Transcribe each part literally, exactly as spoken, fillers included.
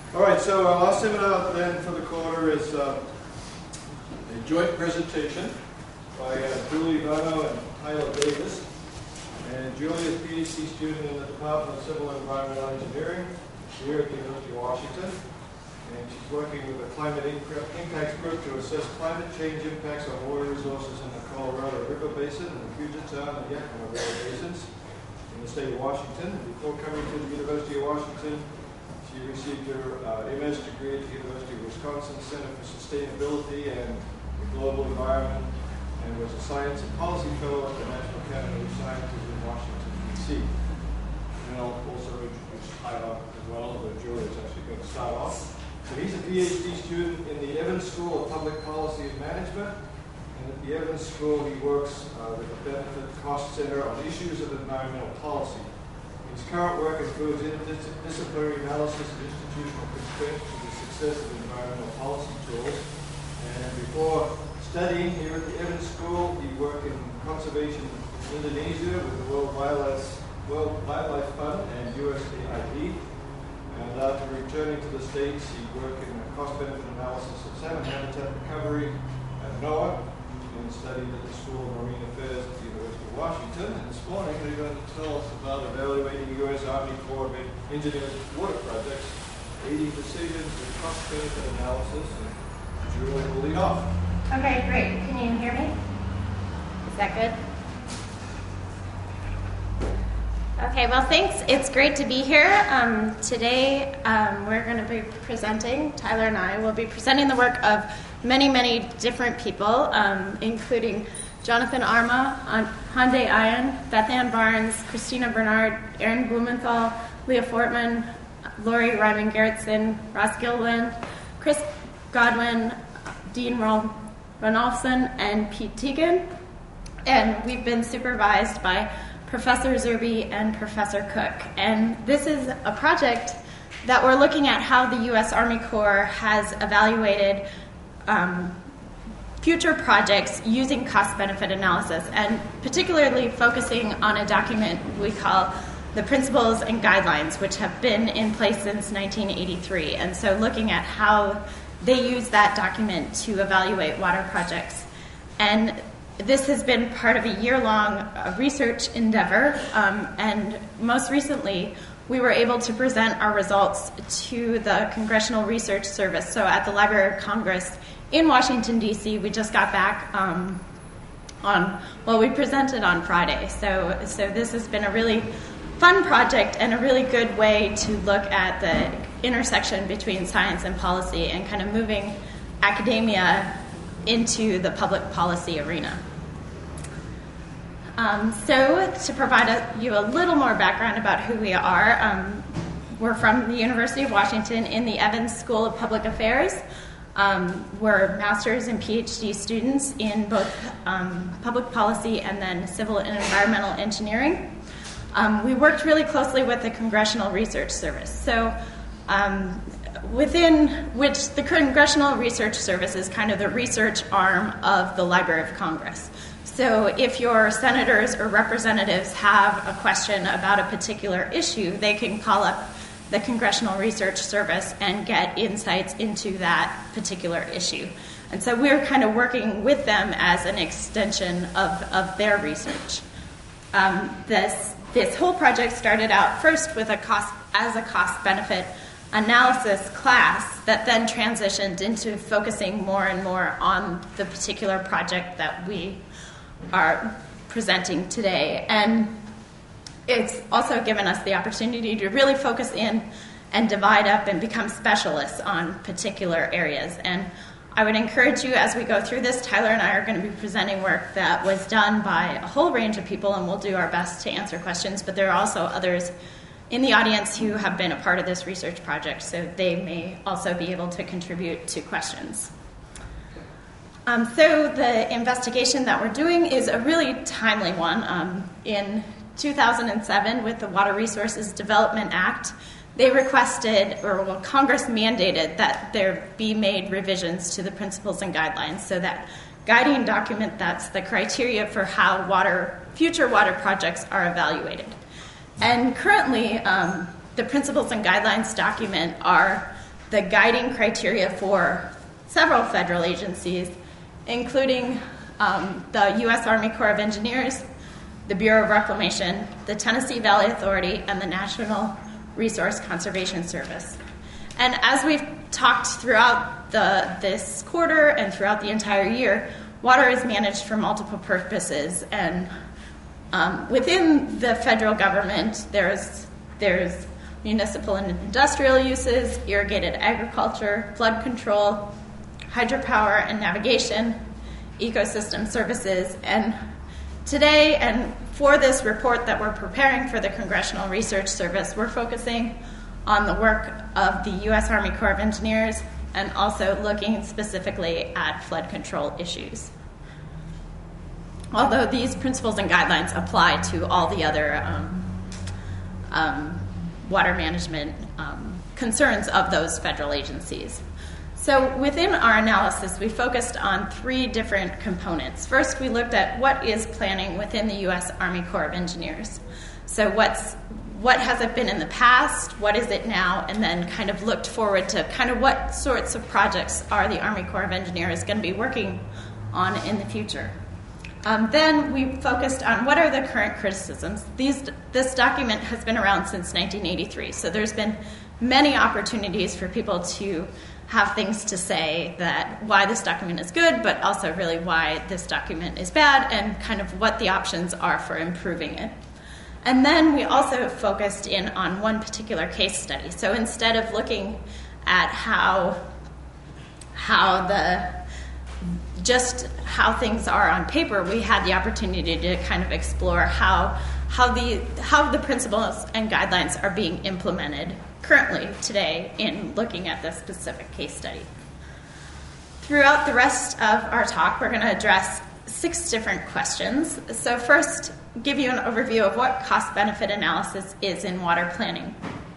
All right, so our last seminar then for the quarter is uh, a joint presentation by uh, Julie Vano and Tyler Davis. And Julie is a PhD student in the Department of Civil and Environmental Engineering here at the University of Washington. And she's working with the Climate Impacts Group to assess climate change impacts on water resources in the Colorado River Basin and the Puget Sound and Yakima River Basins in the state of Washington. And before coming to the University of Washington, she received her uh, M S degree at the University of Wisconsin Center for Sustainability and the Global Environment, and was a Science and Policy Fellow at the National Academy of Sciences in Washington, D C And I'll also introduce Tyler as well, although Julie is actually going to start off. So he's a PhD student in the Evans School of Public Policy and Management. And at the Evans School, he works uh, with the Benefit Cost Center on issues of environmental policy. His current work includes interdisciplinary analysis of institutional constraints for the success of environmental policy tools. And before studying here at the Evans School, he worked in conservation in Indonesia with the World Wildlife, World Wildlife Fund and U S A I D. And after returning to the States, he worked in cost-benefit analysis of salmon habitat recovery at NOAA and studied at the School of Marine Affairs at the University of Washington. And this morning, they're going to tell us about evaluating U S Army Corps of Engineers water projects, aiding decisions and cost-benefit analysis. And Julie will lead off. Okay, great. Can you hear me? Is that good? Okay, well, thanks. It's great to be here. Um, today, um, we're going to be presenting, Tyler and I will be presenting the work of many, many different people, um, including Jonathan Arma, Hyundai Ion, Beth Ann Barnes, Christina Bernard, Aaron Blumenthal, Leah Fortman, Lori Ryman Gerritsen, Ross Gilliland, Chris Godwin, Dean Ronalfson, and Pete Teagan. And we've been supervised by Professor Zerbe and Professor Cook. And this is a project that we're looking at how the U S Army Corps has evaluated um, future projects using cost-benefit analysis, and particularly focusing on a document we call the Principles and Guidelines, which have been in place since nineteen eighty-three. And so looking at how they use that document to evaluate water projects. And this has been part of a year-long uh, research endeavor, um, and most recently, we were able to present our results to the Congressional Research Service. So at the Library of Congress in Washington, D C, we just got back um, on, well, we presented on Friday. So, so this has been a really fun project and a really good way to look at the intersection between science and policy and kind of moving academia into the public policy arena. Um, so to provide a, you a little more background about who we are, um, we're from the University of Washington in the Evans School of Public Affairs. Um, we're master's and PhD students in both um, public policy and then civil and environmental engineering. Um, we worked really closely with the Congressional Research Service. So um, within which the Congressional Research Service is kind of the research arm of the Library of Congress. So if your senators or representatives have a question about a particular issue, they can call up the Congressional Research Service and get insights into that particular issue. And so we're kind of working with them as an extension of, of their research. Um, this, this whole project started out first with a cost as a cost-benefit analysis class that then transitioned into focusing more and more on the particular project that we are presenting today. And it's also given us the opportunity to really focus in and divide up and become specialists on particular areas. And I would encourage you, as we go through this, Tyler and I are going to be presenting work that was done by a whole range of people, and we'll do our best to answer questions, but there are also others in the audience who have been a part of this research project, so they may also be able to contribute to questions. Um, so the investigation that we're doing is a really timely one. Um, in two thousand seven, with the Water Resources Development Act, they requested, or well, Congress mandated that there be made revisions to the Principles and Guidelines, so that guiding document that's the criteria for how water, future water projects are evaluated. And currently, um, the Principles and Guidelines document are the guiding criteria for several federal agencies, including um, the U S Army Corps of Engineers, the Bureau of Reclamation, the Tennessee Valley Authority, and the National Resource Conservation Service. And as we've talked throughout the, this quarter and throughout the entire year, water is managed for multiple purposes. And um, within the federal government, there's, there's municipal and industrial uses, irrigated agriculture, flood control, hydropower and navigation, ecosystem services. And today, and for this report that we're preparing for the Congressional Research Service, we're focusing on the work of the U S Army Corps of Engineers and also looking specifically at flood control issues. Although these principles and guidelines apply to all the other um, um, water management um, concerns of those federal agencies. So within our analysis, we focused on three different components. First, we looked at what is planning within the U S Army Corps of Engineers. So what's what has it been in the past, what is it now, and then kind of looked forward to kind of what sorts of projects are the Army Corps of Engineers going to be working on in the future. Um, then we focused on what are the current criticisms. These, this document has been around since nineteen eighty-three, so there's been many opportunities for people to have things to say that why this document is good, but also really why this document is bad, and kind of what the options are for improving it. And then we also focused in on one particular case study. So instead of looking at how, how the, just how things are on paper, we had the opportunity to kind of explore how, how, the, how the principles and guidelines are being implemented currently today in looking at this specific case study. Throughout the rest of our talk, we're going to address six different questions. So first, give you an overview of what cost-benefit analysis is in water planning.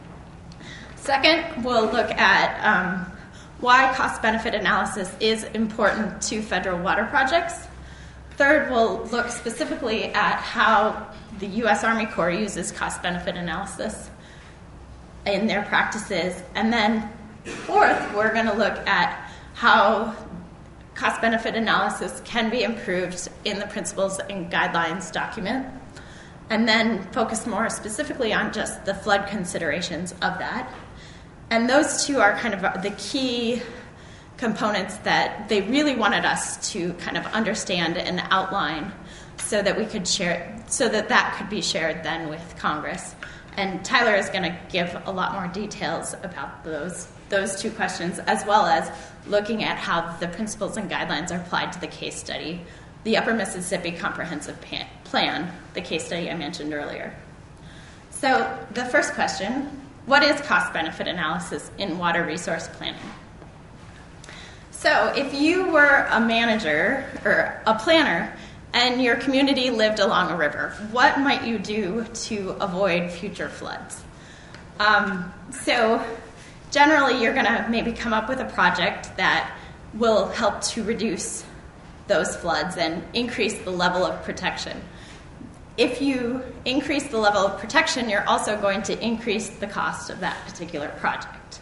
Second, we'll look at um, why cost-benefit analysis is important to federal water projects. Third, we'll look specifically at how the U S Army Corps uses cost-benefit analysis in their practices. And then fourth, we're going to look at how cost-benefit analysis can be improved in the principles and guidelines document, and then focus more specifically on just the flood considerations of that. And those two are kind of the key components that they really wanted us to kind of understand and outline so that we could share, so that that could be shared then with Congress. And Tyler is going to give a lot more details about those those two questions, as well as looking at how the principles and guidelines are applied to the case study, the Upper Mississippi Comprehensive Plan, the case study I mentioned earlier. So the first question, what is cost-benefit analysis in water resource planning? So if you were a manager or a planner and your community lived along a river, what might you do to avoid future floods? Um, so generally, you're going to maybe come up with a project that will help to reduce those floods and increase the level of protection. If you increase the level of protection, you're also going to increase the cost of that particular project.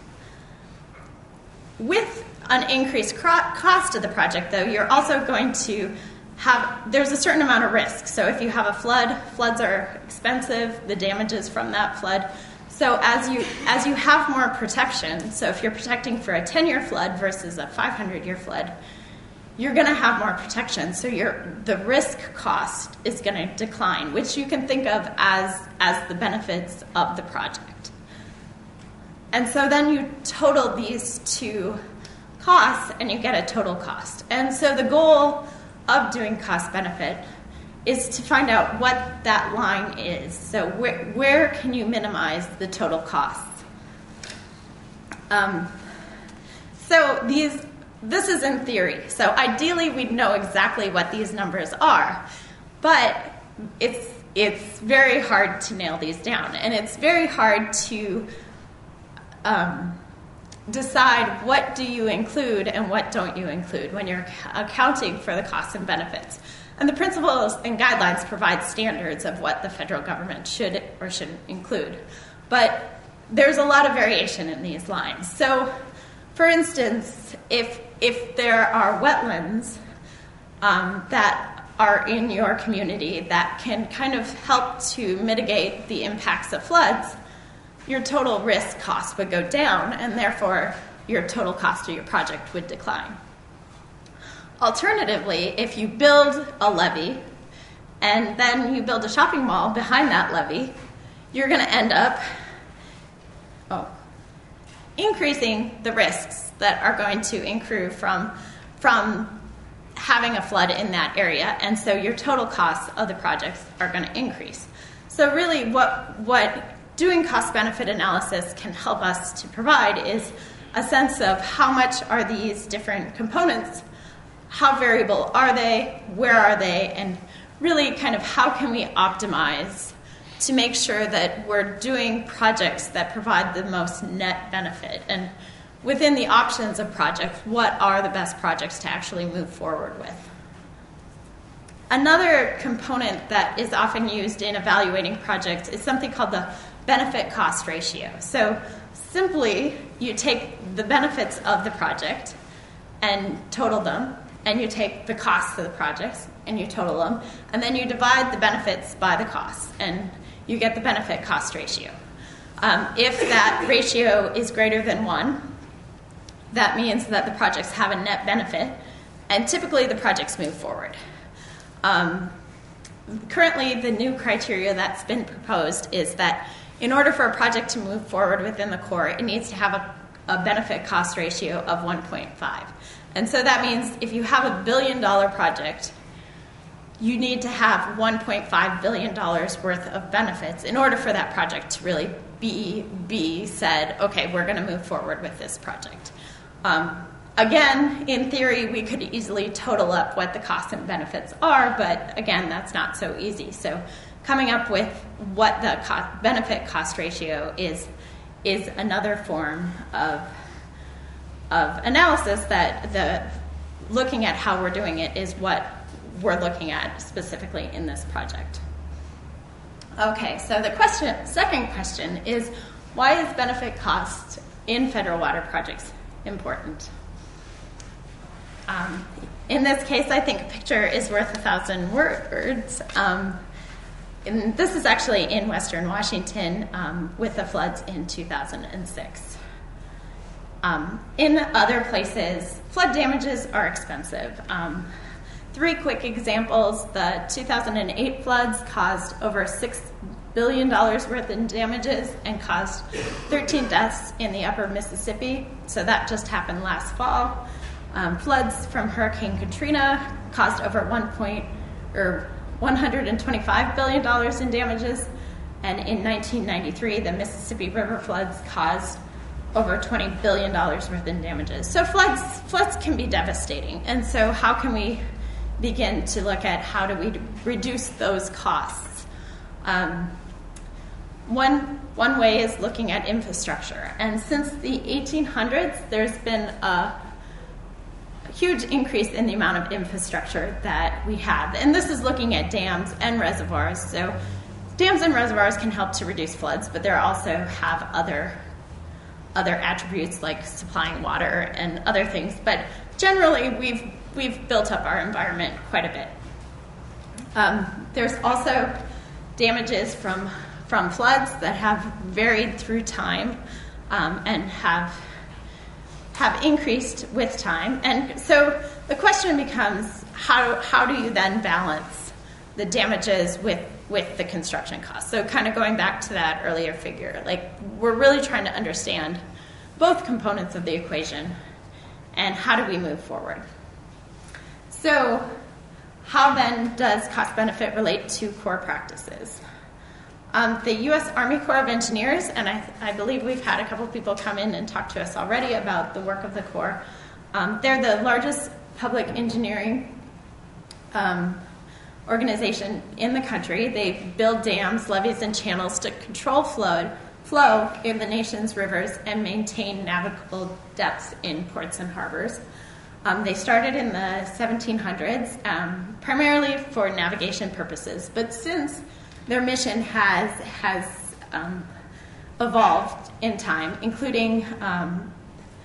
With an increased cost of the project, though, you're also going to have, there's a certain amount of risk. So if you have a flood, floods are expensive, the damages from that flood. So as you as you have more protection, so if you're protecting for a ten-year flood versus a five hundred year flood, you're going to have more protection. So your the risk cost is going to decline, which you can think of as, as the benefits of the project. And so then you total these two costs and you get a total cost. And so the goal of doing cost benefit is to find out what that line is. So where, where can you minimize the total costs? Um, so these, this is in theory. So ideally, we'd know exactly what these numbers are, but it's it's very hard to nail these down, and it's very hard to um, decide what do you include and what don't you include when you're accounting for the costs and benefits. And the principles and guidelines provide standards of what the federal government should or shouldn't include. But there's a lot of variation in these lines. So For instance, if, if there are wetlands um, that are in your community that can kind of help to mitigate the impacts of floods, your total risk cost would go down, and therefore your total cost of your project would decline. Alternatively, if you build a levee and then you build a shopping mall behind that levee, you're going to end up oh, increasing the risks that are going to accrue from, from having a flood in that area, and so your total costs of the projects are going to increase. So really what, what doing cost-benefit analysis can help us to provide is a sense of how much are these different components, how variable are they, where are they, and really kind of how can we optimize to make sure that we're doing projects that provide the most net benefit. And within the options of projects, what are the best projects to actually move forward with? Another component that is often used in evaluating projects is something called the benefit cost ratio. So simply, you take the benefits of the project and total them, and you take the costs of the projects and you total them, and then you divide the benefits by the costs, and you get the benefit cost ratio. Um, if that ratio is greater than one, that means that the projects have a net benefit, and typically the projects move forward. Um, currently, the new criteria that's been proposed is that in order for a project to move forward within the core, it needs to have a, a benefit cost ratio of one point five. And so that means if you have a billion dollar project, you need to have one point five billion dollars worth of benefits in order for that project to really be, be said, okay, we're going to move forward with this project. Um, again, in theory, we could easily total up what the costs and benefits are, but again, that's not so easy. So coming up with what the co- benefit cost ratio is is another form of, of analysis that the looking at how we're doing it is what we're looking at specifically in this project. Okay, so the question, second question is, why is benefit cost in federal water projects important? Um, in this case, I think a picture is worth a thousand words. Um, and this is actually in Western Washington um, with the floods in two thousand six. Um, in other places, flood damages are expensive. Um, three quick examples. The two thousand eight floods caused over six billion dollars worth in damages and caused thirteen deaths in the upper Mississippi. So that just happened last fall. Um, floods from Hurricane Katrina caused over one point or one hundred twenty-five billion dollars in damages, and in nineteen ninety-three, the Mississippi River floods caused over twenty billion dollars worth in damages. So floods floods can be devastating, and so how can we begin to look at how do we reduce those costs? Um, one one way is looking at infrastructure, and since the eighteen hundreds, there's been a huge increase in the amount of infrastructure that we have. And this is looking at dams and reservoirs. So dams and reservoirs can help to reduce floods, but they also have other, other attributes like supplying water and other things. But generally, we've, we've built up our environment quite a bit. Um, there's also damages from, from floods that have varied through time um, and have have increased with time. And so the question becomes, how how do you then balance the damages with, with the construction costs? So kind of going back to that earlier figure, like we're really trying to understand both components of the equation and how do we move forward. So how then does cost benefit relate to core practices? Um, the U S Army Corps of Engineers, and I, I believe we've had a couple of people come in and talk to us already about the work of the Corps. Um, they're the largest public engineering um, organization in the country. They build dams, levees, and channels to control flow, flow in the nation's rivers and maintain navigable depths in ports and harbors. Um, they started in the seventeen hundreds, um, primarily for navigation purposes, but since their mission has has um, evolved in time, including um,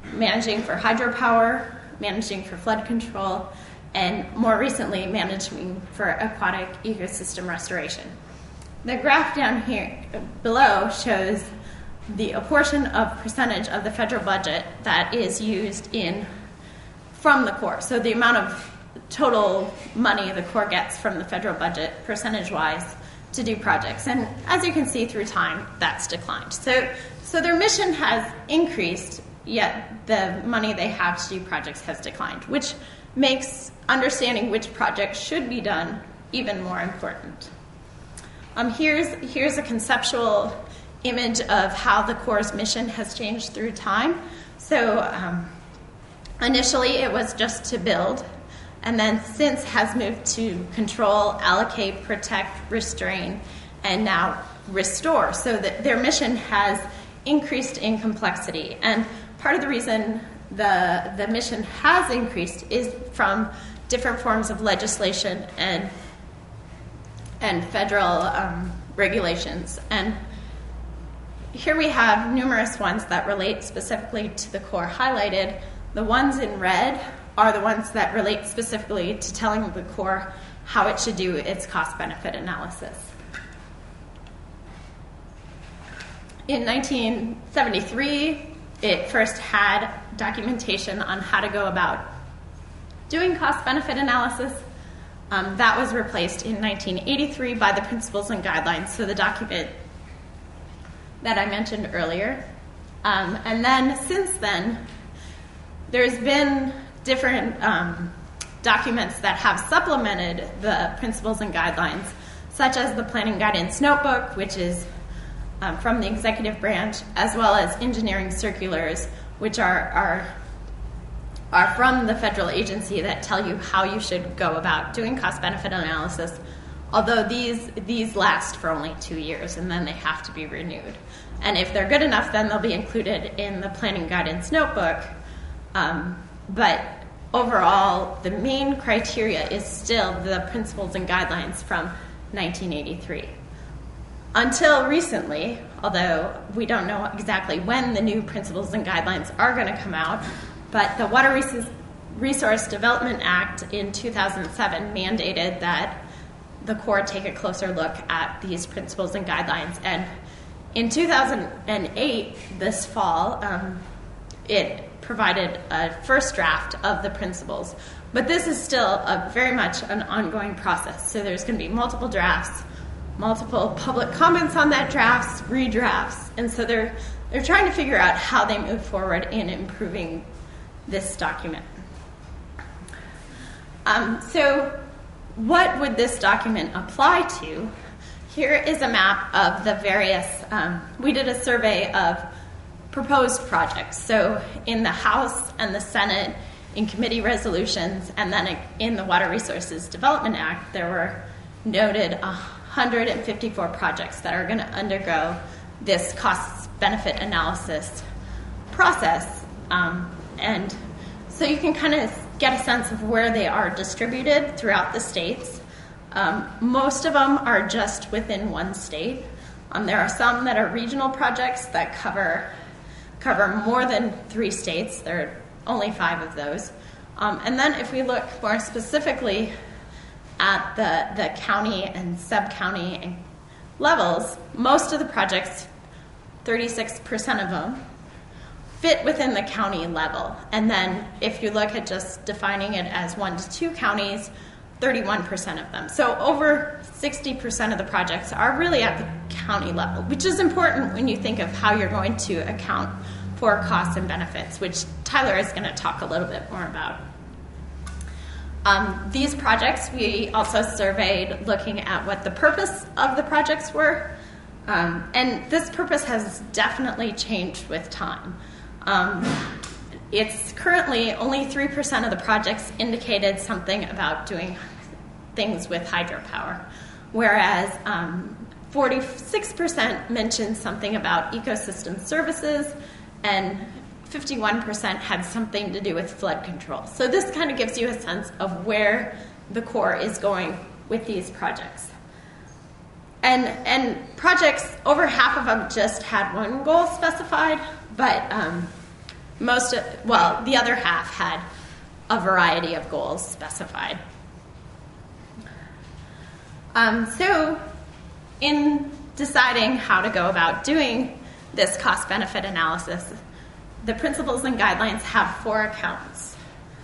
managing for hydropower, managing for flood control, and more recently, managing for aquatic ecosystem restoration. The graph down here below shows the portion of percentage of the federal budget that is used in from the Corps. So the amount of total money the Corps gets from the federal budget, percentage-wise, to do projects. And as you can see through time, that's declined. So, so their mission has increased, yet the money they have to do projects has declined, which makes understanding which projects should be done even more important. Um, here's, here's a conceptual image of how the Corps' mission has changed through time. So um, initially it was just to build, and then since has moved to control, allocate, protect, restrain, and now restore. So that their mission has increased in complexity. And part of the reason the, the mission has increased is from different forms of legislation and, and federal um, regulations. And here we have numerous ones that relate specifically to the Corps highlighted. The ones in red are the ones that relate specifically to telling the Corps how it should do its cost-benefit analysis. In nineteen seventy-three, it first had documentation on how to go about doing cost-benefit analysis. Um, that was replaced in nineteen eighty-three by the Principles and Guidelines, so the document that I mentioned earlier. Um, and then since then, there's been different um, documents that have supplemented the Principles and Guidelines, such as the Planning Guidance Notebook, which is um, from the executive branch, as well as engineering circulars, which are, are, are from the federal agency that tell you how you should go about doing cost-benefit analysis, although these, these last for only two years, and then they have to be renewed. And if they're good enough, then they'll be included in the Planning Guidance Notebook. Um, but overall, the main criteria is still the Principles and Guidelines from nineteen eighty-three. Until recently, although we don't know exactly when the new Principles and Guidelines are going to come out, but the Water Resource Development Act in two thousand seven mandated that the Corps take a closer look at these Principles and Guidelines. And in two thousand eight, this fall, um, it provided a first draft of the principles. But this is still a very much an ongoing process. So there's going to be multiple drafts, multiple public comments on that drafts, redrafts. And so they're, they're trying to figure out how they move forward in improving this document. Um, so what would this document apply to? Here is a map of the various, um, we did a survey of proposed projects. So in the House and the Senate, in committee resolutions, and then in the Water Resources Development Act, there were noted one hundred fifty-four projects that are going to undergo this cost-benefit analysis process. Um, and so you can kind of get a sense of where they are distributed throughout the states. Um, most of them are just within one state. Um, there are some that are regional projects that cover cover more than three states. There are only five of those. Um, and then if we look more specifically at the, the county and sub-county levels, most of the projects, thirty-six percent of them, fit within the county level. And then if you look at just defining it as one to two counties, thirty-one percent of them. So over sixty percent of the projects are really at the county level, which is important when you think of how you're going to account for costs and benefits, which Tyler is going to talk a little bit more about. Um, these projects, we also surveyed looking at what the purpose of the projects were. Um, and this purpose has definitely changed with time. Um, it's currently only three percent of the projects indicated something about doing things with hydropower, whereas um, forty-six percent mentioned something about ecosystem services, and fifty-one percent had something to do with flood control. So this kind of gives you a sense of where the Corps is going with these projects. And, and projects, over half of them just had one goal specified, but um, most, well, the other half had a variety of goals specified. Um, so in deciding how to go about doing this cost-benefit analysis, the principles and guidelines have four accounts.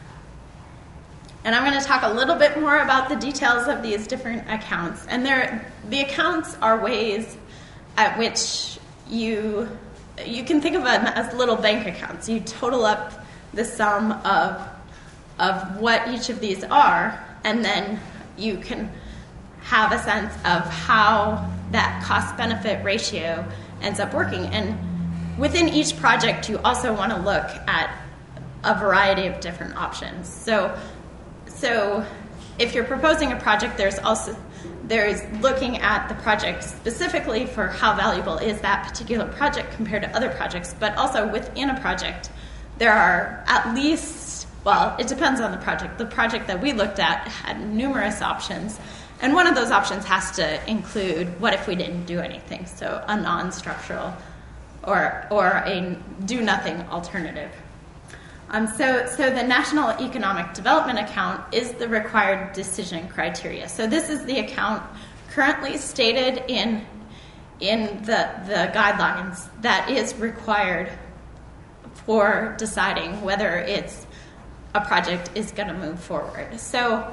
And I'm going to talk a little bit more about the details of these different accounts. And they're, the accounts are ways at which you, you can think of them as little bank accounts. You total up the sum of, of what each of these are, and then you can have a sense of how that cost-benefit ratio ends up working. And within each project, you also want to look at a variety of different options. So, so if you're proposing a project, there's also there's looking at the project specifically for how valuable is that particular project compared to other projects, but also within a project, there are at least, well, it depends on the project. The project that we looked at had numerous options. And one of those options has to include what if we didn't do anything, so a non-structural or or a do-nothing alternative. Um, so, so the National Economic Development Account is the required decision criteria. So this is the account currently stated in in the the guidelines that is required for deciding whether it's a project is going to move forward. So.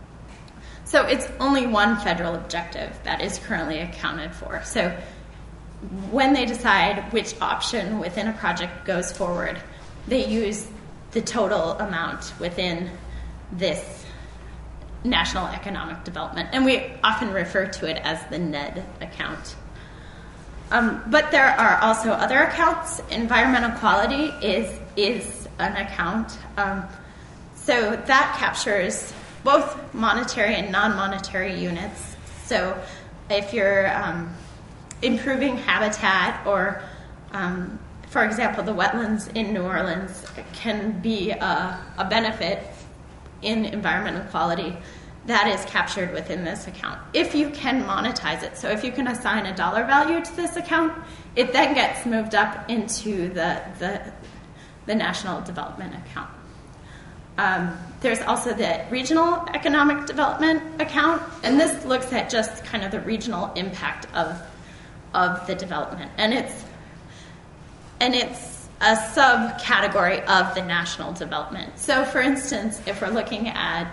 So it's only one federal objective that is currently accounted for. So when they decide which option within a project goes forward, they use the total amount within this National Economic Development. And we often refer to it as the N E D account. Um, but there are also other accounts. Environmental quality is, is an account. Um, so that captures both monetary and non-monetary units. So if you're um, improving habitat or, um, for example, the wetlands in New Orleans can be a, a benefit in environmental quality, that is captured within this account. If you can monetize it, so if you can assign a dollar value to this account, it then gets moved up into the, the, the National Development Account. Um, there's also the Regional Economic Development Account, and this looks at just kind of the regional impact of of the development, and it's and it's a subcategory of the national development. So, for instance, if we're looking at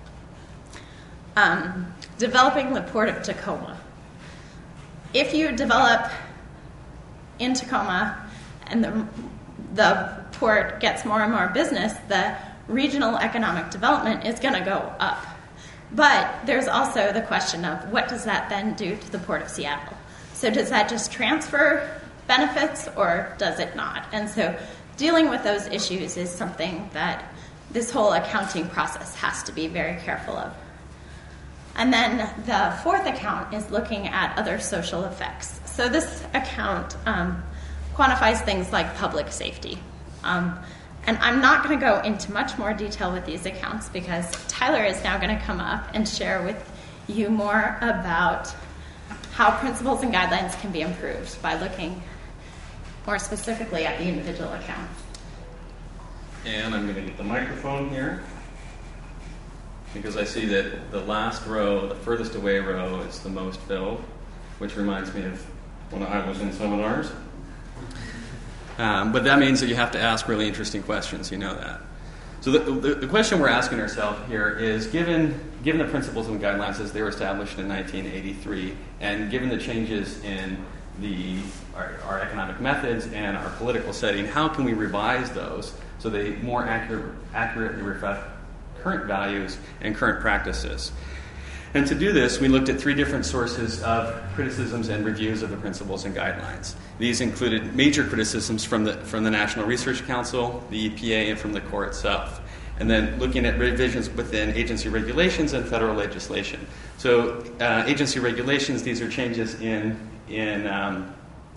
um, developing the Port of Tacoma, if you develop in Tacoma and the the port gets more and more business, the regional economic development is going to go up. But there's also the question of what does that then do to the Port of Seattle? So does that just transfer benefits or does it not? And so dealing with those issues is something that this whole accounting process has to be very careful of. And then the fourth account is looking at other social effects. So this account um, quantifies things like public safety. Um, And I'm not going to go into much more detail with these accounts because Tyler is now going to come up and share with you more about how principles and guidelines can be improved by looking more specifically at the individual accounts. And I'm going to get the microphone here because I see that the last row, the furthest away row, is the most filled, which reminds me of when I was in seminars. Um, but that means that you have to ask really interesting questions, you know that. So the, the, the question we're asking ourselves here is, given, given the principles and guidelines as they were established in nineteen eighty-three, and given the changes in the, our, our economic methods and our political setting, how can we revise those so they more accurate, accurately reflect current values and current practices? And to do this, we looked at three different sources of criticisms and reviews of the principles and guidelines. These included major criticisms from the from the National Research Council, the E P A, and from the Corps itself. And then looking at revisions within agency regulations and federal legislation. So uh, agency regulations, these are changes in, in um,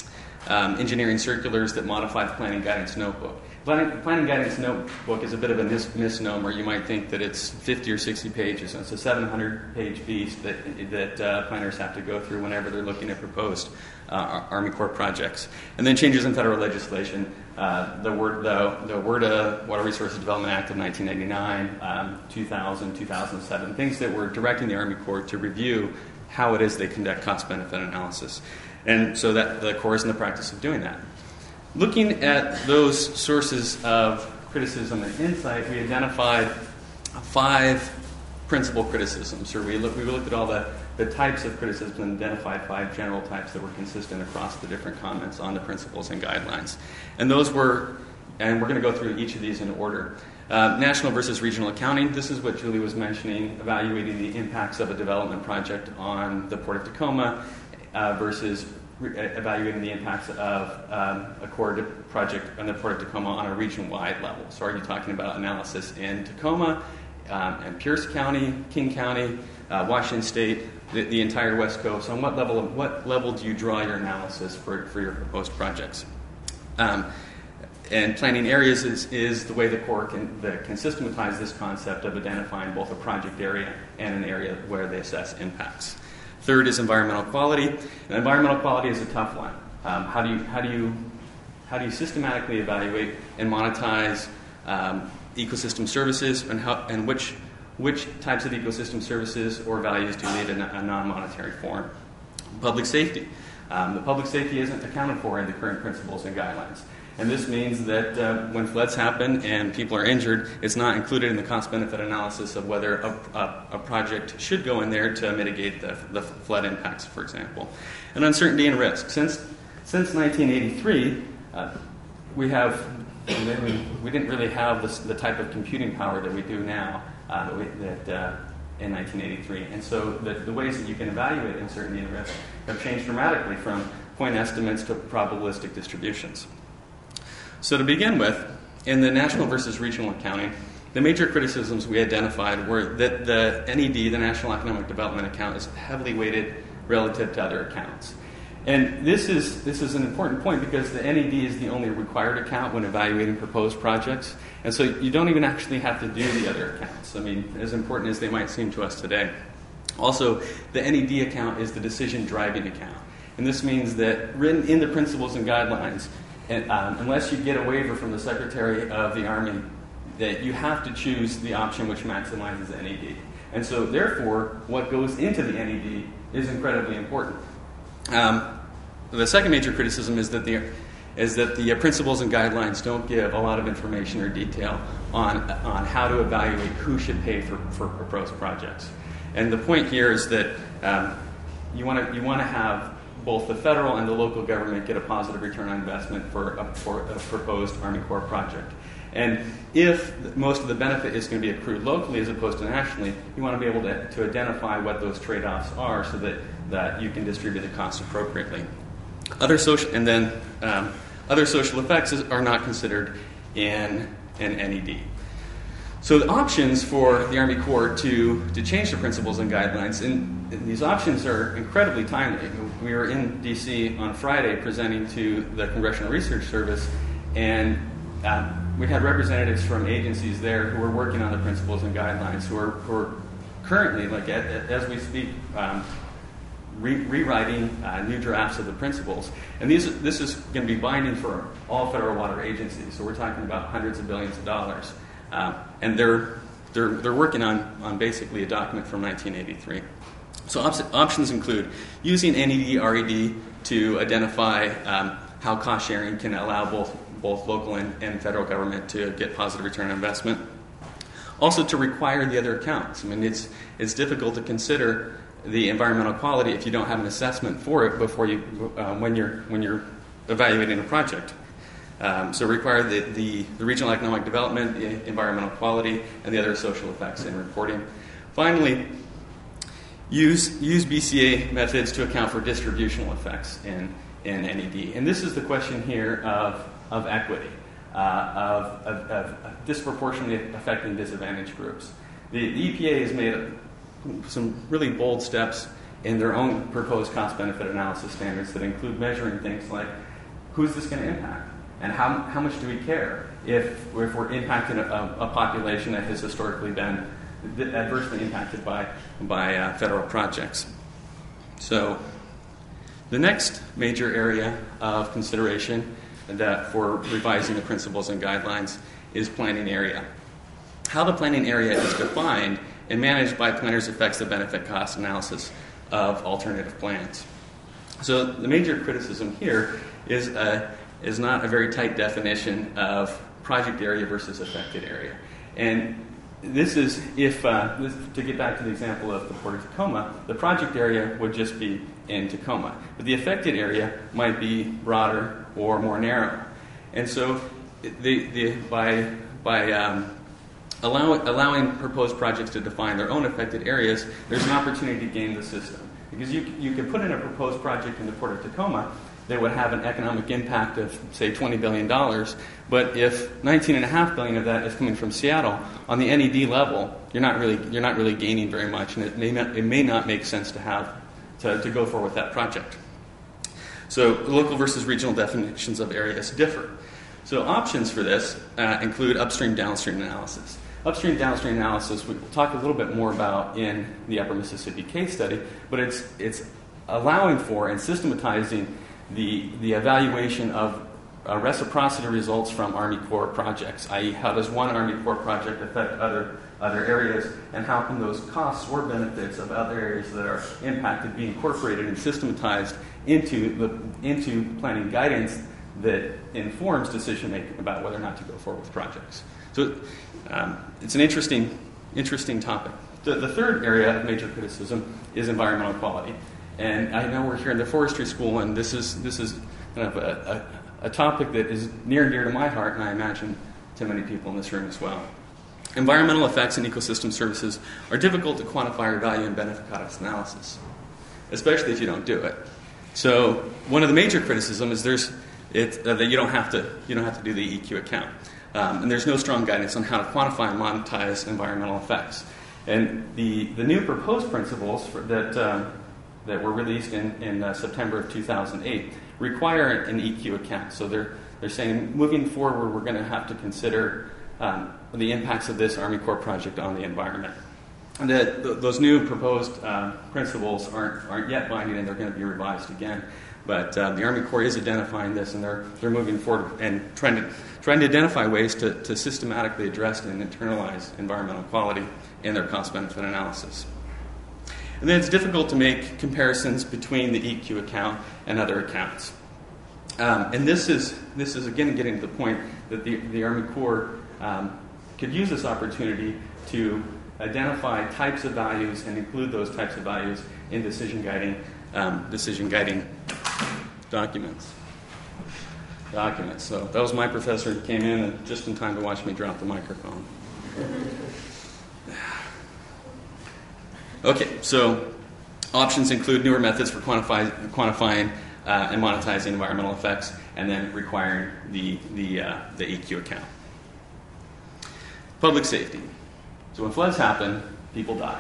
um, engineering circulars that modify the planning guidance notebook. Planning, planning guidance notebook is a bit of a mis- misnomer. You might think that it's fifty or sixty pages. And it's a seven hundred page beast that, that uh, planners have to go through whenever they're looking at proposed uh, Army Corps projects. And then changes in federal legislation. Uh, the, word, the, the WRDA, Water Resources Development Act of nineteen ninety-nine, um, two thousand, two thousand seven, things that were directing the Army Corps to review how it is they conduct cost-benefit analysis. And so that the Corps is in the practice of doing that. Looking at those sources of criticism and insight, we identified five principal criticisms, or we, look, we looked at all the, the types of criticism and identified five general types that were consistent across the different comments on the principles and guidelines. And those were, and we're going to go through each of these in order. Uh, national versus regional accounting. This is what Julie was mentioning, evaluating the impacts of a development project on the Port of Tacoma uh, versus re- evaluating the impacts of um, a Corps project on the Port of Tacoma on a region-wide level. So are you talking about analysis in Tacoma, um, and Pierce County, King County, uh, Washington State, the, the entire West Coast? On what level, what level do you draw your analysis for, for your proposed projects? Um, And planning areas is, is the way the Corps can, that can systematize this concept of identifying both a project area and an area where they assess impacts. Third is environmental quality. And environmental quality is a tough one. Um, how do you how do you how do you systematically evaluate and monetize um, ecosystem services, and how and which which types of ecosystem services or values do you need in a, a non-monetary form? Public safety. Um, the public safety isn't accounted for in the current principles and guidelines. And this means that uh, when floods happen and people are injured, it's not included in the cost-benefit analysis of whether a, a, a project should go in there to mitigate the, the flood impacts, for example. And uncertainty and risk. Since since nineteen eighty-three, uh, we have we didn't really have this, the type of computing power that we do now uh, that, we, that uh, in nineteen eighty-three. And so the, the ways that you can evaluate uncertainty and risk have changed dramatically from point estimates to probabilistic distributions. So to begin with, in the national versus regional accounting, the major criticisms we identified were that the N E D, the National Economic Development Account, is heavily weighted relative to other accounts. And this is this is an important point because the N E D is the only required account when evaluating proposed projects. And so you don't even actually have to do the other accounts. I mean, as important as they might seem to us today. Also, the N E D account is the decision-driving account. And this means that written in the principles and guidelines, And, um, unless you get a waiver from the Secretary of the Army, that you have to choose the option which maximizes N E D. And so, therefore, what goes into the N E D is incredibly important. Um, the second major criticism is that the is that the uh, principles and guidelines don't give a lot of information or detail on on how to evaluate who should pay for, for proposed projects. And the point here is that um, you want to you want to have both the federal and the local government get a positive return on investment for a, for a proposed Army Corps project. And if most of the benefit is going to be accrued locally as opposed to nationally, you want to be able to, to identify what those trade-offs are so that, that you can distribute the costs appropriately. Other social, and then um, other social effects is, are not considered in an N E D. So the options for the Army Corps to, to change the principles and guidelines, and, and these options are incredibly timely. We were in D C on Friday presenting to the Congressional Research Service, and uh, we had representatives from agencies there who were working on the principles and guidelines, who are, who are currently, like at, as we speak, um, re- rewriting uh, new drafts of the principles. And these, this is going to be binding for all federal water agencies. So we're talking about hundreds of billions of dollars. Uh, and they're, they're, they're working on, on basically a document from nineteen eighty-three. So op- options include using N E D, R E D to identify um, how cost sharing can allow both, both local and, and federal government to get positive return on investment. Also to require the other accounts. I mean, it's, it's difficult to consider the environmental quality if you don't have an assessment for it before you, uh, when you're, when you're evaluating a project. Um, so require the, the, the regional economic development, the environmental quality, and the other social effects in reporting. Finally, use use B C A methods to account for distributional effects in, in N E D. And this is the question here of, of equity, uh, of, of, of disproportionately affecting disadvantaged groups. The, the E P A has made a, some really bold steps in their own proposed cost-benefit analysis standards that include measuring things like who's this going to impact? And how, how much do we care if, if we're impacting a, a population that has historically been adversely impacted by, by uh, federal projects? So the next major area of consideration that for revising the principles and guidelines is planning area. How the planning area is defined and managed by planners affects the benefit cost analysis of alternative plans. So the major criticism here is, uh, is not a very tight definition of project area versus affected area. And this is, if, uh, this, to get back to the example of the Port of Tacoma, the project area would just be in Tacoma. But the affected area might be broader or more narrow. And so the, the, by, by um, allow, allowing proposed projects to define their own affected areas, there's an opportunity to game the system. Because you, you can put in a proposed project in the Port of Tacoma that would have an economic impact of, say, twenty billion dollars, but if nineteen point five billion dollars of that is coming from Seattle, on the N E D level, you're not really, you're not really gaining very much, and it may not, it may not make sense to have to, to go forward with that project. So local versus regional definitions of areas differ. So options for this uh, include upstream, downstream analysis. Upstream, downstream analysis we'll talk a little bit more about in the Upper Mississippi case study, but it's, it's allowing for and systematizing the, the evaluation of uh, reciprocity results from Army Corps projects, that is how does one Army Corps project affect other, other areas, and how can those costs or benefits of other areas that are impacted be incorporated and systematized into, the, into planning guidance that informs decision-making about whether or not to go forward with projects. So um, it's an interesting, interesting topic. The, the third area of major criticism is environmental quality. And I know we're here in the forestry school, and this is this is kind of a, a, a topic that is near and dear to my heart, and I imagine to many people in this room as well. Environmental effects and ecosystem services are difficult to quantify or value in benefit cost analysis, especially if you don't do it. So one of the major criticisms is there's it, uh, that you don't have to you don't have to do the E Q account, um, and there's no strong guidance on how to quantify and monetize environmental effects. And the the new proposed principles for, that. Uh, that were released in, in uh, September of two thousand eight require an E Q account. So they're, they're saying moving forward we're going to have to consider um, the impacts of this Army Corps project on the environment. And the, the, those new proposed uh, principles aren't, aren't yet binding, and they're going to be revised again. But uh, the Army Corps is identifying this, and they're, they're moving forward and trying to, trying to identify ways to, to systematically address and internalize environmental quality in their cost-benefit analysis. And then it's difficult to make comparisons between the E Q account and other accounts. Um, and this is, this is, again, getting to the point that the, the Army Corps um, could use this opportunity to identify types of values and include those types of values in decision guiding, um, decision guiding documents. Documents. So that was my professor who came in and just in time to watch me drop the microphone. Okay, so options include newer methods for quantify, quantifying uh, and monetizing environmental effects, and then requiring the, the, uh, the E Q account. Public safety. So when floods happen, people die.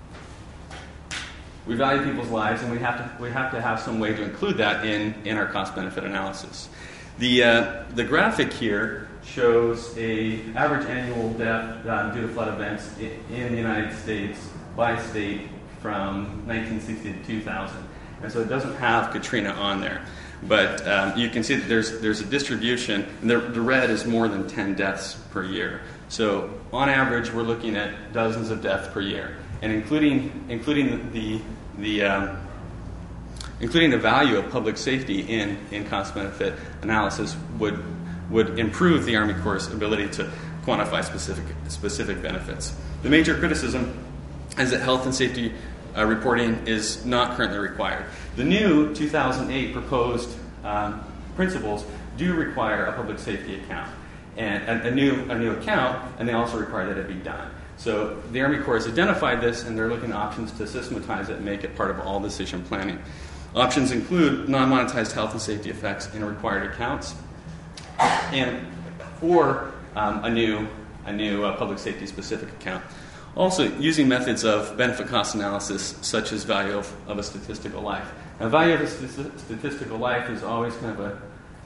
We value people's lives, and we have to, we have to have some way to include that in, in our cost-benefit analysis. The, uh, the graphic here shows a average annual death uh, due to flood events in, in the United States by state from nineteen sixty to two thousand. And so it doesn't have Katrina on there. But um, you can see that there's, there's a distribution, and the, the red is more than ten deaths per year. So on average, we're looking at dozens of deaths per year. And including, including the, the, um, including the value of public safety in, in cost-benefit analysis would, would improve the Army Corps' ability to quantify specific, specific benefits. The major criticism is that health and safety uh, reporting is not currently required. The new two thousand eight proposed um, principles do require a public safety account, and a, a, new, a new account, and they also require that it be done. So the Army Corps has identified this, and they're looking at options to systematize it and make it part of all decision planning. Options include non-monetized health and safety effects in required accounts, and or um, a new, a new uh, public safety specific account. Also, using methods of benefit cost analysis, such as value of, of a statistical life. Now, value of a st- statistical life is always kind of a,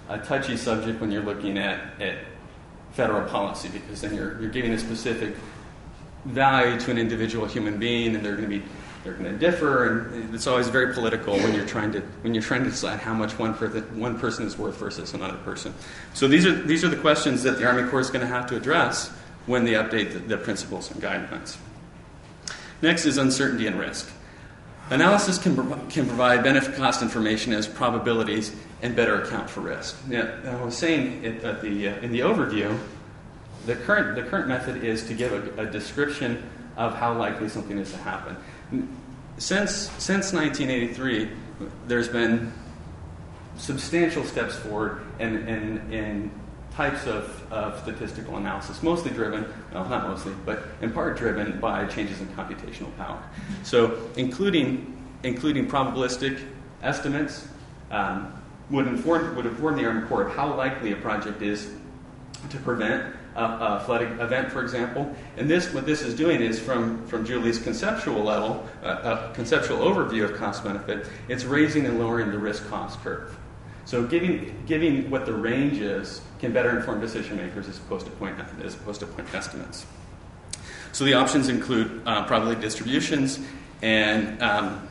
a touchy subject when you're looking at, at federal policy, because then you're you're giving a specific value to an individual human being, and they're going to be they're going to differ, and it's always very political when you're trying to when you're trying to decide how much one per, one person is worth versus another person. So these are these are the questions that the Army Corps is going to have to address when they update the, the principles and guidelines. Next is uncertainty and risk. Analysis can, can provide benefit cost information as probabilities and better account for risk. Now, I was saying it at the, uh, in the overview, the current, the current method is to give a, a description of how likely something is to happen. Since, since nineteen eighty-three, there's been substantial steps forward in, in, in types of, of statistical analysis, mostly driven, well, not mostly, but in part driven by changes in computational power. So including, including probabilistic estimates um, would, inform, would inform the Army Corps of how likely a project is to prevent a, a flooding event, for example. And this, what this is doing is from, from Julie's conceptual level, uh, a conceptual overview of cost-benefit, it's raising and lowering the risk-cost curve. So giving, giving what the range is can better inform decision makers as opposed to point, as opposed to point estimates. So the options include uh, probability distributions and um,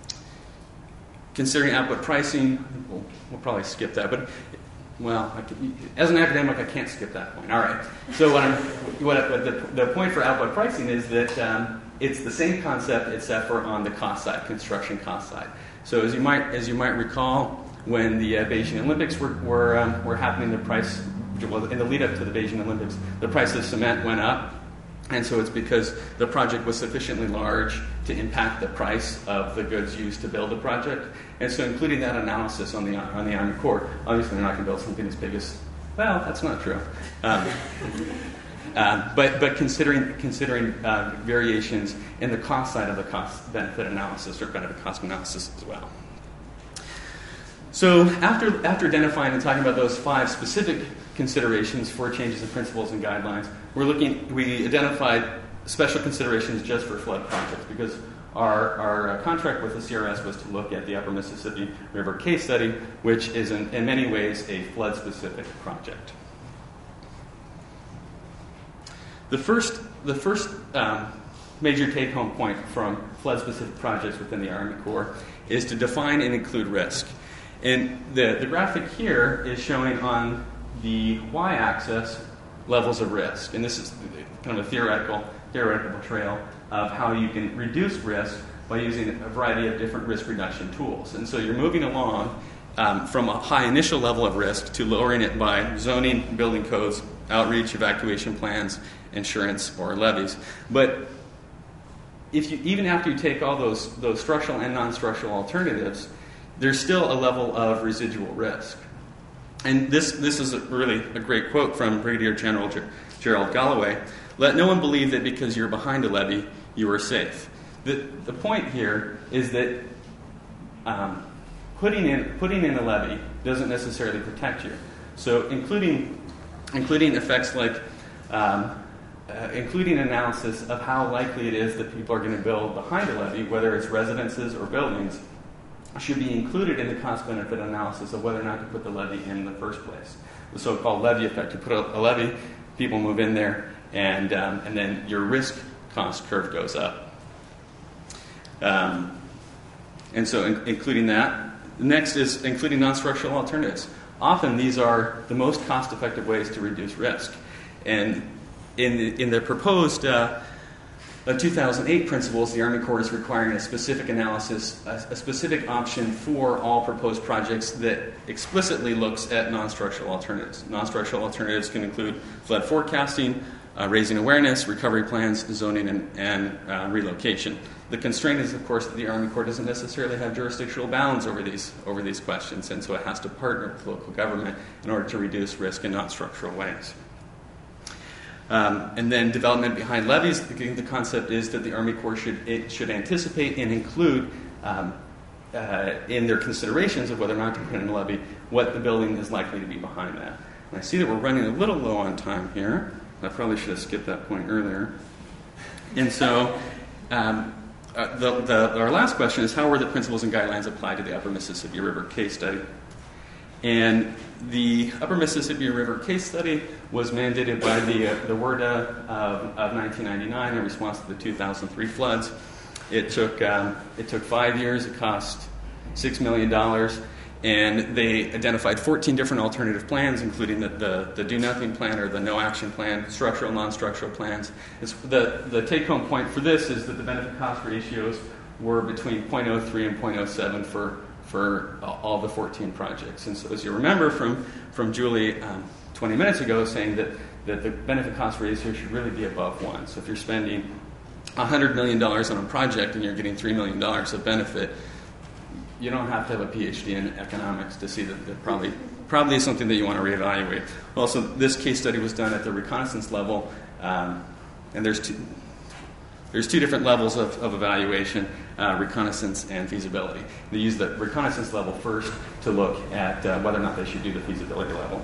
considering output pricing. We'll, we'll probably skip that, but well, I can, as an academic, I can't skip that point. All right. So what I'm, what, what the, the point for output pricing is that um, it's the same concept except for on the cost side, construction cost side. So as you might as you might recall, when the uh, Beijing Olympics were were, um, were happening, the price, well, in the lead up to the Beijing Olympics, the price of cement went up, and so it's because the project was sufficiently large to impact the price of the goods used to build the project, and so including that analysis on the on the Army Corps, obviously they're not going to build something as big as, well, that's not true, um, uh, but but considering considering uh, variations in the cost side of the cost benefit analysis or benefit cost analysis as well. So after, after identifying and talking about those five specific considerations for changes in principles and guidelines, we're looking, we identified special considerations just for flood projects because our, our contract with the C R S was to look at the Upper Mississippi River case study, which is in, in many ways a flood-specific project. The first, the first um, major take-home point from flood-specific projects within the Army Corps is to define and include risk. And the, the graphic here is showing on the y-axis levels of risk. And this is kind of a theoretical, theoretical trail of how you can reduce risk by using a variety of different risk reduction tools. And so you're moving along um, from a high initial level of risk to lowering it by zoning, building codes, outreach, evacuation plans, insurance, or levies. But if you, even after you take all those, those structural and non-structural alternatives, there's still a level of residual risk. And this, this is a really a great quote from Brigadier General Ger- Gerald Galloway. Let no one believe that because you're behind a levee, you are safe. The, the point here is that um, putting in, putting in a levee doesn't necessarily protect you. So including, including effects like um, uh, including analysis of how likely it is that people are going to build behind a levee, whether it's residences or buildings, should be included in the cost-benefit analysis of whether or not to put the levee in the first place. The so-called levee effect. You put a, a levee, people move in there, and um, and then your risk cost curve goes up. Um, and so in, including that. Next is including non-structural alternatives. Often these are the most cost-effective ways to reduce risk. And in the, in the proposed uh, The two thousand eight principles, the Army Corps is requiring a specific analysis, a, a specific option for all proposed projects that explicitly looks at non-structural alternatives. Non-structural alternatives can include flood forecasting, uh, raising awareness, recovery plans, zoning, and, and uh, relocation. The constraint is, of course, that the Army Corps doesn't necessarily have jurisdictional bounds over these, over these questions, and so it has to partner with local government in order to reduce risk in non-structural ways. Um, and then development behind levees. The, the concept is that the Army Corps should it should anticipate and include um, uh, in their considerations of whether or not to put in a levee what the building is likely to be behind that. And I see that we're running a little low on time here. I probably should have skipped that point earlier. And so um, uh, the, the, our last question is, how were the principles and guidelines applied to the Upper Mississippi River case study? And the Upper Mississippi River case study was mandated by the, uh, the WRDA of, of nineteen ninety-nine in response to the two thousand three floods. It took, um, it took five years. It cost six million dollars. And they identified fourteen different alternative plans, including the, the, the do-nothing plan or the no-action plan, structural, non-structural plans. It's the, the take-home point for this is that the benefit-cost ratios were between zero point zero three and zero point zero seven for, for all the fourteen projects. And so as you remember from, from Julie um, twenty minutes ago saying that, that the benefit-cost ratio should really be above one. So if you're spending one hundred million dollars on a project and you're getting three million dollars of benefit, you don't have to have a P H D in economics to see that that probably probably is something that you want to reevaluate. Also, this case study was done at the reconnaissance level, um, and there's two, there's two different levels of, of evaluation, uh, reconnaissance and feasibility. They use the reconnaissance level first to look at uh, whether or not they should do the feasibility level.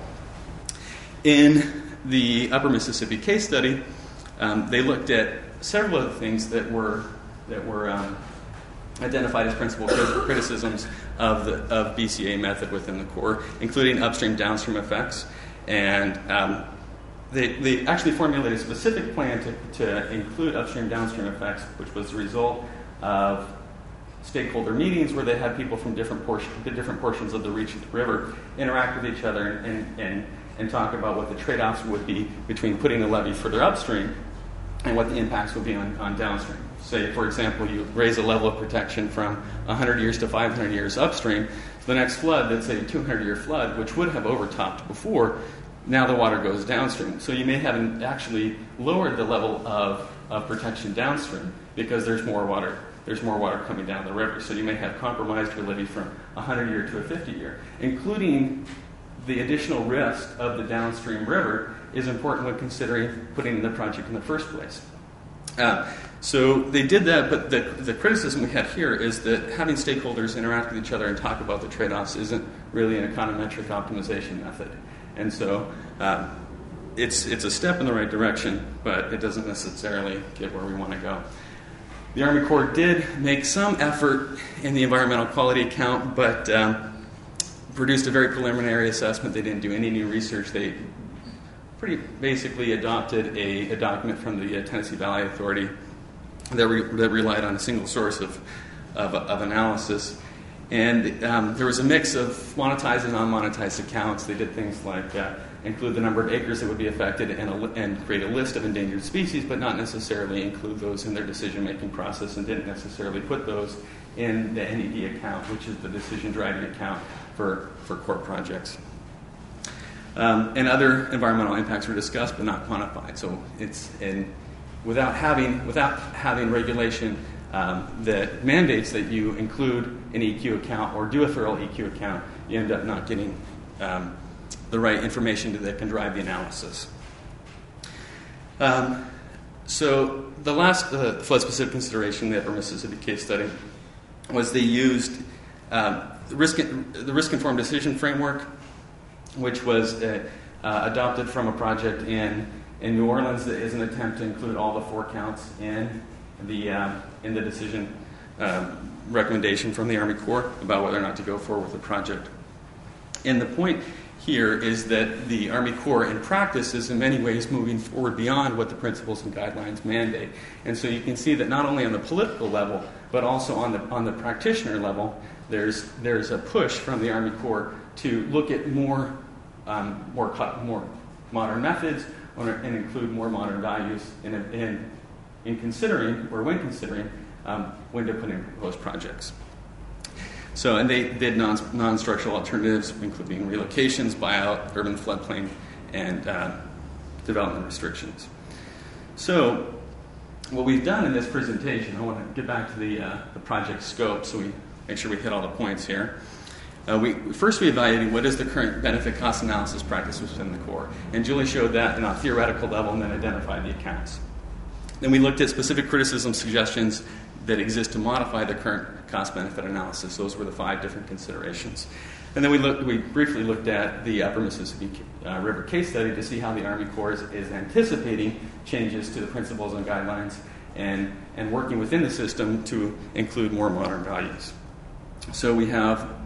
In the Upper Mississippi case study, um, they looked at several of the things that were that were um, identified as principal criticisms of the of B C A method within the Corps, including upstream downstream effects. And um, they, they actually formulated a specific plan to, to include upstream downstream effects, which was the result of stakeholder meetings where they had people from different portions, different portions of the reach of the river interact with each other and, and, and, and talk about what the trade-offs would be between putting a levee further upstream and what the impacts would be on, on downstream. Say, for example, you raise a level of protection from one hundred years to five hundred years upstream. The next flood, let's say a two hundred year flood, which would have overtopped before, now the water goes downstream. So you may have actually lowered the level of, of protection downstream because there's more water. There's more water coming down the river. So you may have compromised your levee from a one hundred year to a fifty year, including the additional risk of the downstream river is important when considering putting the project in the first place. Uh, so they did that, but the, the criticism we have here is that having stakeholders interact with each other and talk about the trade-offs isn't really an econometric optimization method. And so um, it's, it's a step in the right direction, but it doesn't necessarily get where we want to go. The Army Corps did make some effort in the environmental quality account, but um, produced a very preliminary assessment. They didn't do any new research. They pretty basically adopted a, a document from the uh, Tennessee Valley Authority that, re, that relied on a single source of, of, of analysis. And um, there was a mix of monetized and non-monetized accounts. They did things like uh, include the number of acres that would be affected and, a, and create a list of endangered species, but not necessarily include those in their decision-making process, and didn't necessarily put those in the N E D account, which is the decision-driving account for, for Corps projects. Um, and other environmental impacts were discussed but not quantified. So it's in, without having without having regulation um, that mandates that you include an E Q account or do a thorough E Q account, you end up not getting um, the right information that can drive the analysis. Um, so the last uh, flood-specific consideration in the Upper Mississippi case study was they used um, the risk the risk-informed decision framework, which was uh, uh, adopted from a project in, in New Orleans that is an attempt to include all the four counts in the, um, in the decision um, recommendation from the Army Corps about whether or not to go forward with the project. And the point here is that the Army Corps in practice is in many ways moving forward beyond what the principles and guidelines mandate. And so you can see that not only on the political level, but also on the, on the practitioner level, there's, there's a push from the Army Corps to look at more, um, more, more modern methods and include more modern values in, in, in considering, or when considering, um, when to put in proposed projects. So, and they did non, non-structural alternatives, including relocations, buyout, urban floodplain, and uh, development restrictions. So, what we've done in this presentation, I want to get back to the, uh, the project scope so we make sure we hit all the points here. Uh, we, first, we evaluated what is the current benefit cost analysis practice within the Corps. And Julie showed that on a theoretical level and then identified the accounts. Then we looked at specific criticism suggestions that exist to modify the current cost-benefit analysis. Those were the five different considerations. And then we, looked, we briefly looked at the Upper Mississippi uh, River case study to see how the Army Corps is, is anticipating changes to the principles and guidelines and, and working within the system to include more modern values. So we have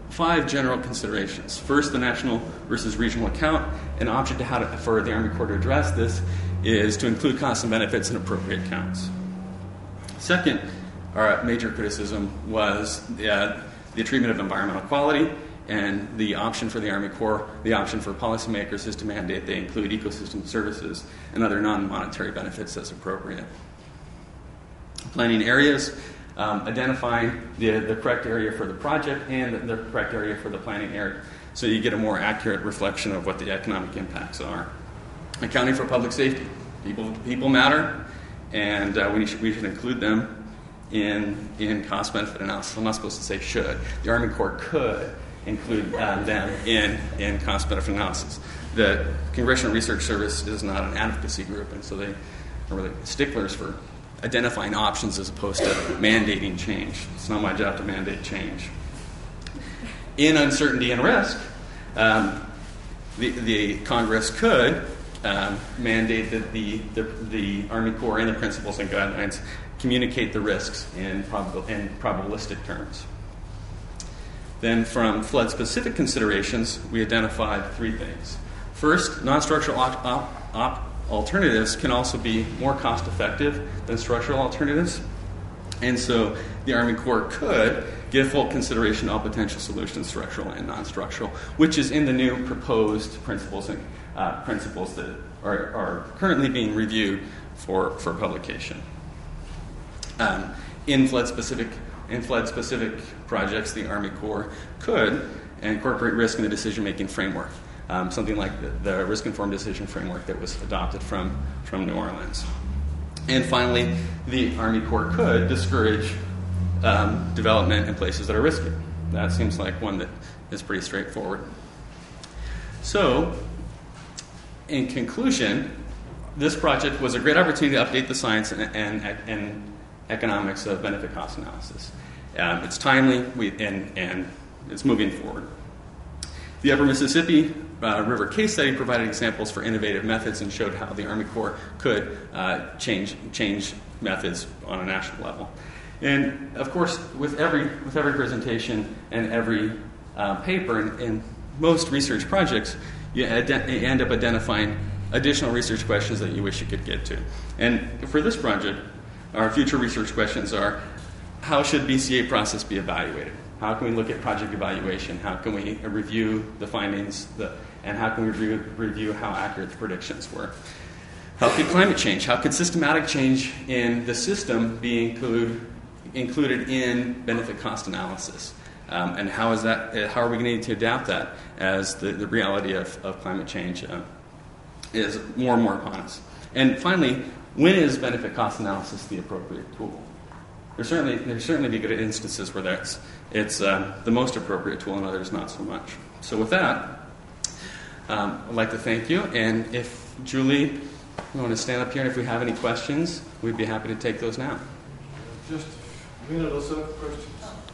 five general considerations. First, the national versus regional account. An option to how to, for the Army Corps to address this is to include costs and benefits in appropriate counts. Second, our major criticism was uh, the treatment of environmental quality, and the option for the Army Corps, the option for policymakers is to mandate they include ecosystem services and other non-monetary benefits as appropriate. Planning areas, um, identifying the, the correct area for the project and the correct area for the planning area, so you get a more accurate reflection of what the economic impacts are. Accounting for public safety. People, people matter, and uh, we, should, we should include them in, in cost-benefit analysis. I'm not supposed to say should. The Army Corps could include uh, them in, in cost-benefit analysis. The Congressional Research Service is not an advocacy group, and so they are really sticklers for identifying options as opposed to mandating change. It's not my job to mandate change. In uncertainty and risk, um, the, the Congress could um, mandate that the, the, the Army Corps and the principles and guidelines communicate the risks in, prob- in probabilistic terms. Then from flood-specific considerations, we identified three things. First, non-structural op- op- op- alternatives can also be more cost-effective than structural alternatives. And so the Army Corps could give full consideration of all potential solutions, structural and non-structural, which is in the new proposed principles and uh, principles that are, are currently being reviewed for, for publication. Um, in flood-specific in flood-specific projects, the Army Corps could incorporate risk in the decision-making framework, um, something like the, the risk-informed decision framework that was adopted from, from New Orleans. And finally, the Army Corps could discourage um, development in places that are risky. That seems like one that is pretty straightforward. So, in conclusion, this project was a great opportunity to update the science and, and, and economics of benefit cost analysis. Um, it's timely we, and, and it's moving forward. The Upper Mississippi uh, River case study provided examples for innovative methods and showed how the Army Corps could uh, change change methods on a national level. And of course, with every with every presentation and every uh, paper in, in most research projects, you, ident- you end up identifying additional research questions that you wish you could get to. And for this project, our future research questions are, how should B C A process be evaluated? How can we look at project evaluation? How can we review the findings? The, and how can we review, review how accurate the predictions were? How could climate change? How could systematic change in the system be include, included in benefit cost analysis? Um, and how is that? How are we going to need to adapt that as the, the reality of, of climate change uh, is more and more upon us? And finally, when is benefit cost analysis the appropriate tool? There's certainly there's certainly be good instances where that's it's uh, the most appropriate tool, and others not so much. So with that, um, I'd like to thank you. And if Julie, you want to stand up here, and if we have any questions, we'd be happy to take those now. Just a minute or so, questions.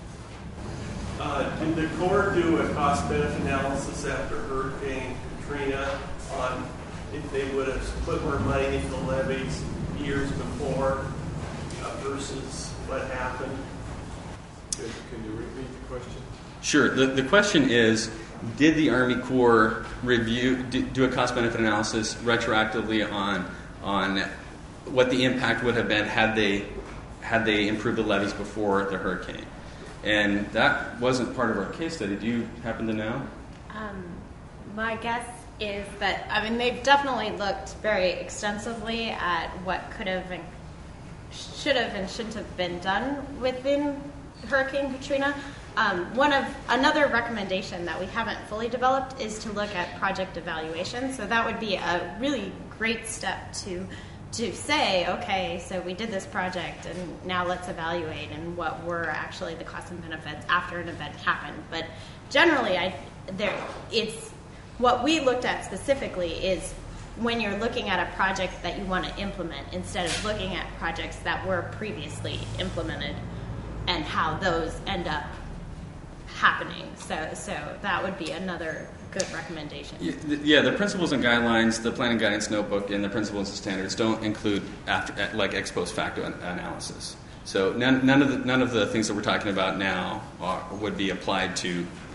Uh, did the Corps do a cost-benefit analysis after Hurricane Katrina on if they would have put more money into levees years before uh, versus what happened? Can, can you repeat the question? Sure. The, the question is, did the Army Corps review, do, do a cost-benefit analysis retroactively on on what the impact would have been had they had they improved the levees before the hurricane? And that wasn't part of our case study. Do you happen to know? Um, my guess is that, I mean, they've definitely looked very extensively at what could have and should have and shouldn't have been done within Hurricane Katrina. Um, one of another recommendation that we haven't fully developed is to look at project evaluation. So that would be a really great step to to say, okay, so we did this project and now let's evaluate and what were actually the costs and benefits after an event happened. But generally, I there it's what we looked at specifically is when you're looking at a project that you want to implement instead of looking at projects that were previously implemented and how those end up happening. So so that would be another good recommendation. Yeah, the principles and guidelines, the planning guidance notebook, and the principles and standards don't include after like ex post facto analysis. So none, none of the none of the things that we're talking about now are, would be applied to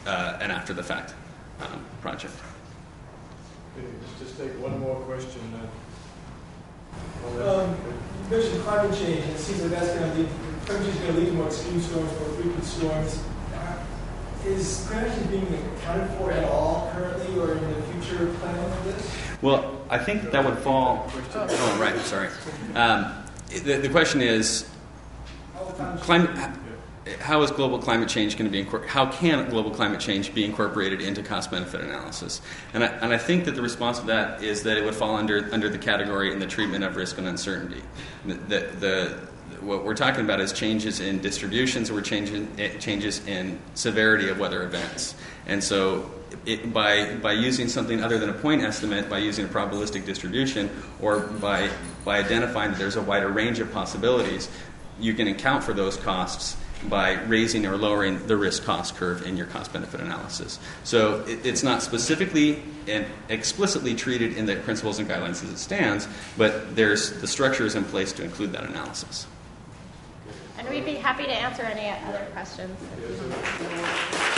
uh, an after-the-fact um, project. Okay, let's just take one more question then. Um, you mentioned climate change, and it seems like that's going to lead, climate change is going to lead to more extreme storms, more frequent storms. Uh, Is climate change being accounted for at all currently or in the future planning of this? Well, I think that would fall. Oh, right. Sorry. Um, the, the question is, climate. How is global climate change going to be incorporated? How can global climate change be incorporated into cost-benefit analysis? And I, and I think that the response to that is that it would fall under under the category in the treatment of risk and uncertainty. The, the, the what we're talking about is changes in distributions, or we're changing changes in severity of weather events. And so, it, by by using something other than a point estimate, by using a probabilistic distribution, or by by identifying that there's a wider range of possibilities, you can account for those costs by raising or lowering the risk-cost curve in your cost-benefit analysis. So it, it's not specifically and explicitly treated in the principles and guidelines as it stands, but there's the structure is in place to include that analysis. And we'd be happy to answer any other questions.